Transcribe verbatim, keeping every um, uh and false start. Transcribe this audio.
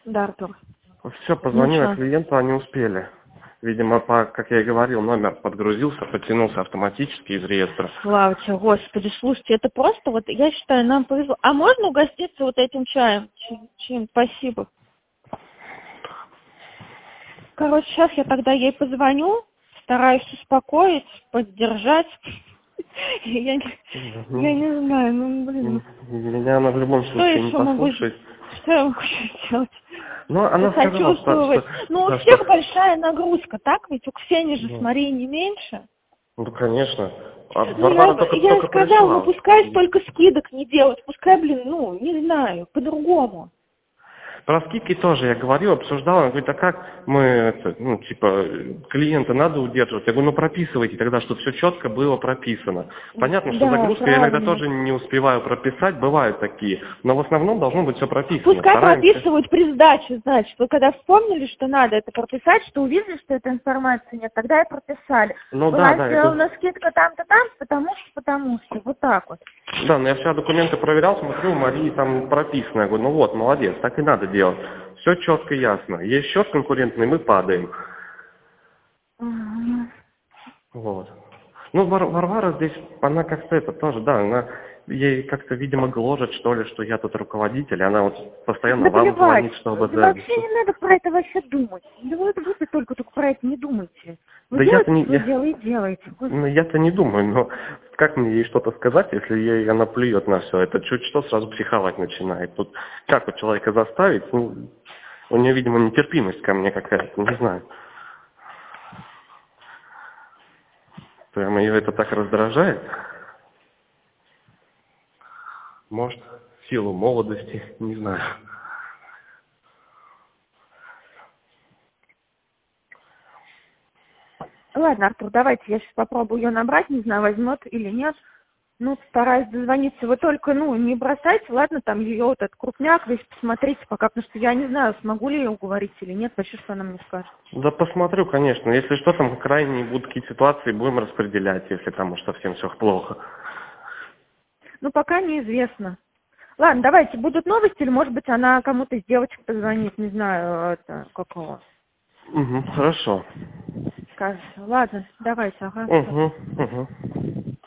Да, Артур. Все, позвонила клиенту, они успели. Видимо, по, как я и говорил, номер подгрузился, подтянулся автоматически из реестра. Слава тебе, Господи, слушайте, это просто, вот я считаю, нам повезло. А можно угоститься вот этим чаем? Чем, чем? Спасибо. Короче, сейчас я тогда ей позвоню, стараюсь успокоить, поддержать. Я не, я не знаю, ну, блин. Меня она в любом случае не послушает. Что я могу сделать? Ну, она сказала, что, что... Ну, у да, всех что... большая нагрузка, так? Ведь у Ксении же ну, с Марией не меньше. Ну, конечно. А ну, Варвара я, только, я только сказала, ну, пришла. пускай столько скидок не делают, пускай, блин, ну, не знаю, по-другому. Про скидки тоже я говорил, обсуждал, он говорит, а как мы, это, ну, типа, клиента надо удерживать? Я говорю, ну, прописывайте тогда, чтобы все четко было прописано. Понятно, что Да, загрузка правильно. я иногда тоже не успеваю прописать, бывают такие, но в основном должно быть все прописано. Пускай Стараемся. прописывают при сдаче, значит, вы когда вспомнили, что надо это прописать, что увидели, что этой информации нет, тогда и прописали. Ну, Была да, да, сделана это... скидка там-то там, потому что, потому что, вот так вот. Да, но я вчера документы проверял, смотрю, у Марии там прописано. Я говорю, ну вот, молодец, так и надо делать. Все четко и ясно. Есть счет конкурентный, мы падаем. Угу. Вот. Ну, Вар Варвара здесь, она как-то это тоже, да, она ей как-то, видимо, гложет, что ли, что я тут руководитель, она вот постоянно Да вам плевать. звонит, чтобы... Да Да, вообще не надо про это вообще думать. Да вы, вы только, только про это не думайте. Вы да я-то делаете не... свое Я... дело и делаете. Ну, я-то не думаю, но как мне ей что-то сказать, если ей она плюет на все это, чуть что сразу психовать начинает. Тут как вот человека заставить, ну, у нее, видимо, нетерпимость ко мне какая-то, не знаю. Прямо ее это так раздражает. Может, в силу молодости, не знаю. Ладно, Артур, давайте я сейчас попробую ее набрать, не знаю, возьмет или нет. Ну, стараюсь дозвониться. Вы только, ну, не бросайте, ладно, там ее вот этот крупняк весь посмотрите пока, потому что я не знаю, смогу ли я уговорить или нет, вообще, что она мне скажет. Да посмотрю, конечно. Если что, там крайние будут какие-то ситуации, будем распределять, если там уж совсем все плохо. Ну, пока неизвестно. Ладно, давайте, будут новости, или, может быть, она кому-то из девочек позвонит, не знаю, это, какого. Угу, хорошо. Кажется. Ладно, давайте, ага. Угу, угу.